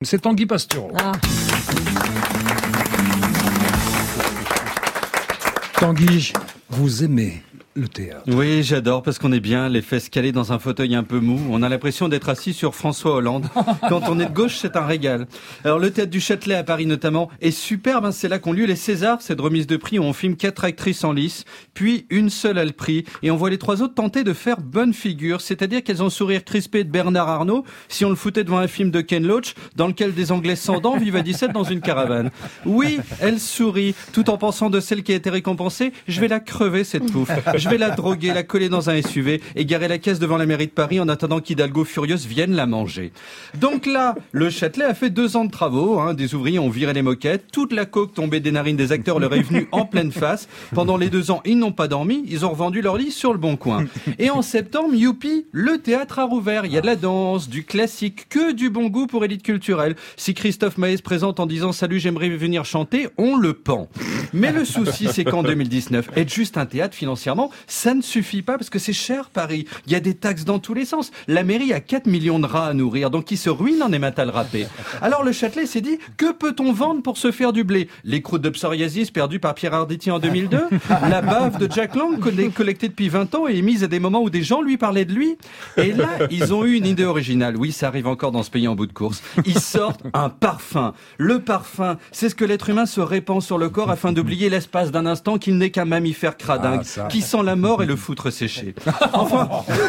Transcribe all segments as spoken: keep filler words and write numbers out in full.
C'est Tanguy Pastureau. Ah. Tanguy, vous aimez le théâtre? Oui, j'adore parce qu'on est bien, les fesses calées dans un fauteuil un peu mou. On a l'impression d'être assis sur François Hollande. Quand on est de gauche, c'est un régal. Alors le théâtre du Châtelet à Paris notamment est superbe. Hein, c'est là qu'ont lieu les Césars, cette remise de prix où on filme quatre actrices en lice, puis une seule a le prix. Et on voit les trois autres tenter de faire bonne figure, c'est-à-dire qu'elles ont le sourire crispé de Bernard Arnault si on le foutait devant un film de Ken Loach dans lequel des Anglais sans dents vivent à dix-sept dans une caravane. Oui, elles sourient, tout en pensant de celle qui a été récompensée, je vais la crever cette pouffe. Je vais la droguer, la coller dans un S U V et garer la caisse devant la mairie de Paris en attendant qu'Hidalgo furieuse vienne la manger. Donc là, le Châtelet a fait deux ans de travaux. Hein, des ouvriers ont viré les moquettes. Toute la coke tombée des narines des acteurs leur est venue en pleine face. Pendant les deux ans, ils n'ont pas dormi. Ils ont revendu leur lit sur le bon coin. Et en septembre, youpi, le théâtre a rouvert. Il y a de la danse, du classique, que du bon goût pour élite culturelle. Si Christophe Maé se présente en disant « Salut, j'aimerais venir chanter », on le pend. Mais le souci, c'est qu'en deux mille dix-neuf, être juste un théâtre financièrement, ça ne suffit pas parce que c'est cher Paris. Il y a des taxes dans tous les sens. La mairie a quatre millions de rats à nourrir, donc qui se ruine en ématal râpé. Alors le Châtelet s'est dit, que peut-on vendre pour se faire du blé? Les croûtes de psoriasis perdues par Pierre Arditi en deux mille deux? La bave de Jack Lang collectée depuis vingt ans et émise à des moments où des gens lui parlaient de lui? Et là, ils ont eu une idée originale. Oui, ça arrive encore dans ce pays en bout de course. Ils sortent un parfum. Le parfum, c'est ce que l'être humain se répand sur le corps afin d'oublier l'espace d'un instant qu'il n'est qu'un mammifère cradingue, ah, qui sent la mort et le foutre séché. Enfin,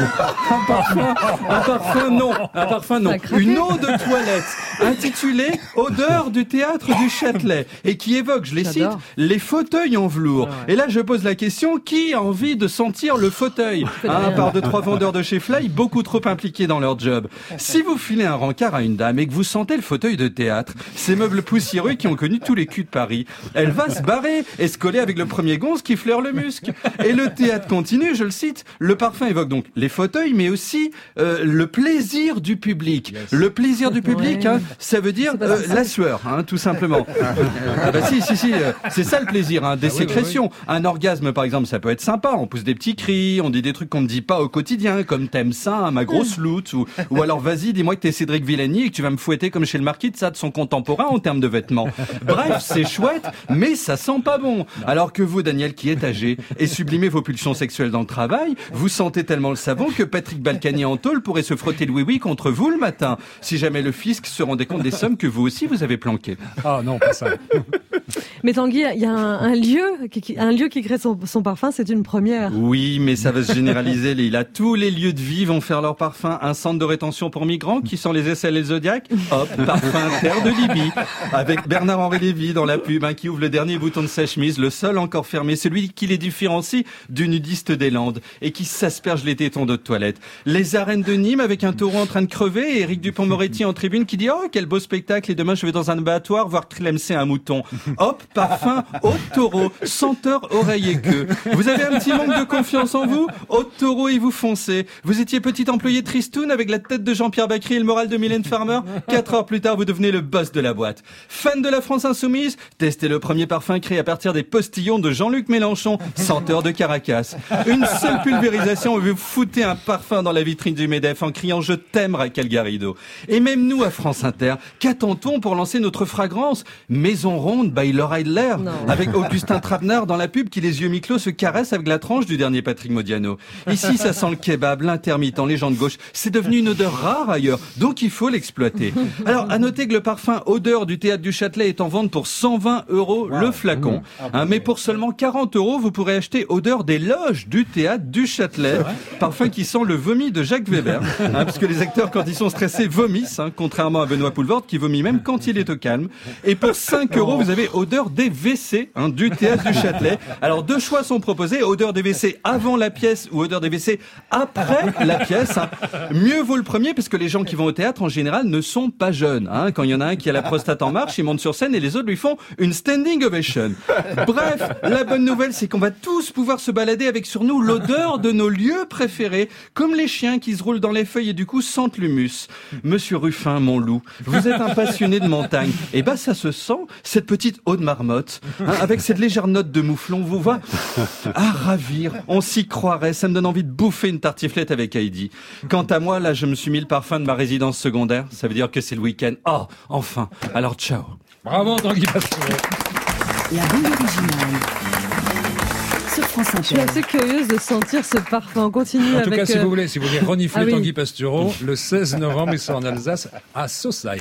un parfum, un parfum non, un parfum non. Une eau de toilette intitulée Odeur du théâtre du Châtelet et qui évoque, je les cite, les fauteuils en velours. Et là, je pose la question, qui a envie de sentir le fauteuil? Hein, à part deux, trois vendeurs de chez Fly, beaucoup trop impliqués dans leur job. Si vous filez un rencard à une dame et que vous sentez le fauteuil de théâtre, ces meubles poussiéreux qui ont connu tous les culs de Paris, elle va se barrer et se coller avec le premier gonze qui flaire le musc. Et le théâtre continue, je le cite, le parfum évoque donc les fauteuils, mais aussi euh, le plaisir du public. Yes. Le plaisir du public, hein, ça veut dire euh, la sueur, hein, tout simplement. Ah bah si, si, si, euh, c'est ça le plaisir, hein, des ah sécrétions. Oui, oui, oui. Un orgasme, par exemple, ça peut être sympa. On pousse des petits cris, on dit des trucs qu'on ne dit pas au quotidien, comme t'aimes ça, hein, ma grosse loute, ou, ou alors vas-y, dis-moi que t'es Cédric Villani et que tu vas me fouetter comme chez le Marquis de Sade, son contemporain en termes de vêtements. Bref, c'est chouette, mais ça sent pas bon. Alors que vous, Daniel, qui êtes âgé et sublimez vos pulsions sexuelles dans le travail, vous sentez tellement le savon que Patrick Balkany en tôle pourrait se frotter le oui-oui contre vous le matin, si jamais le fisc se rendait compte des sommes que vous aussi vous avez planquées. Ah non, pas ça. Mais Tanguy, il y a un, un lieu qui, un lieu qui crée son, son parfum, c'est une première. Oui, mais ça va se généraliser, Lila. Tous les lieux de vie vont faire leur parfum. Un centre de rétention pour migrants qui sent les aisselles et le Zodiac. Hop, parfum terre de Libye. Avec Bernard-Henri Lévy dans la pub, hein, qui ouvre le dernier bouton de sa chemise, le seul encore fermé, celui qui les différencie du nudiste des Landes et qui s'asperge les tétons d'eau de toilette. Les arènes de Nîmes avec un taureau en train de crever et Éric Dupond-Moretti en tribune qui dit « Oh, quel beau spectacle et demain je vais dans un abattoir voir Tlemcen un mouton. » Hop, parfum haut de taureau, senteur oreille et queue. Vous avez un petit manque de confiance en vous? Haut de taureau et vous foncez. Vous étiez petit employé tristoun avec la tête de Jean-Pierre Bacry et le moral de Mylène Farmer. Quatre heures plus tard, vous devenez le boss de la boîte. Fan de la France Insoumise? Testez le premier parfum créé à partir des postillons de Jean-Luc Mélenchon, senteur de Caracas. Une seule pulvérisation et vous foutez un parfum dans la vitrine du MEDEF en criant « Je t'aime, Raquel Garrido ». Et même nous, à France Inter, qu'attend-on pour lancer notre fragrance? Maison Ronde by Laura Idler, avec Augustin Trapenard dans la pub qui, les yeux mi-clos, se caresse avec la tranche du dernier Patrick Modiano. Ici, ça sent le kebab, l'intermittent, les gens de gauche. C'est devenu une odeur rare ailleurs, donc il faut l'exploiter. Alors, à noter que le parfum Odeur du Théâtre du Châtelet est en vente pour cent vingt euros wow. le flacon. Mmh. Hein, mais pour seulement quarante euros, vous pourrez acheter Odeur des loges du Théâtre du Châtelet. Parfum qui sent le vomi de Jacques Weber. Hein, parce que les acteurs, quand ils sont stressés, vomissent, hein, contrairement à Benoît Poulvord qui vomit même quand il est au calme. Et pour cinq euros, vous avez Odeur des W C hein, du Théâtre du Châtelet. Alors, deux choix sont proposés. Odeur des W C avant la pièce ou Odeur des W C après la pièce. Hein. Mieux vaut le premier parce que les gens qui vont au théâtre, en général, ne sont pas jeunes. Hein. Quand il y en a un qui a la prostate en marche, il monte sur scène et les autres lui font une standing ovation. Bref, la bonne nouvelle, c'est qu'on va tous pouvoir se balader avec sur nous l'odeur de nos lieux préférés, comme les chiens qui se roulent dans les feuilles et du coup sentent l'humus. Monsieur Ruffin, mon loup, vous êtes un passionné de montagne. Et ben, ça se sent, cette petite eau de marmite. marmotte, hein, avec cette légère note de mouflon, vous voit à ravir. On s'y croirait, ça me donne envie de bouffer une tartiflette avec Heidi. Quant à moi, là, je me suis mis le parfum de ma résidence secondaire. Ça veut dire que c'est le week-end. Oh, enfin. Alors, ciao. Bravo, Tanguy Pastureau. La bande originale. Sur France Inter. Je suis assez curieuse de sentir ce parfum. On continue En avec... tout cas, si euh... vous voulez, si vous voulez renifler ah oui. Tanguy Pastureau, le seize novembre, il sort en Alsace, à Saussailles.